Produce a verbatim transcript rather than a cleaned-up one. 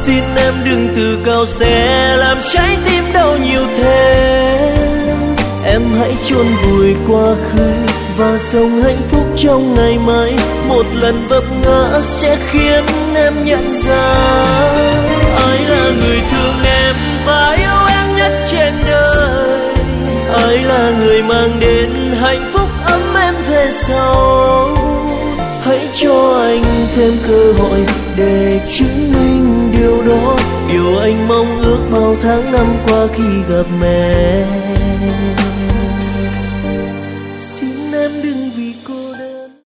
xin em đừng từ cao sẽ làm trái tim đau nhiều thế. Em hãy chôn vùi quá khứ và sống hạnh phúc trong ngày mai. Một lần vấp ngã sẽ khiến em nhận ra ai là người thương em và yêu em nhất trên đời. Ai là người mang đến hạnh phúc ấm em về sau. Hãy cho anh thêm cơ hội để chứng minh điều đó, điều anh mong ước bao tháng năm qua khi gặp em.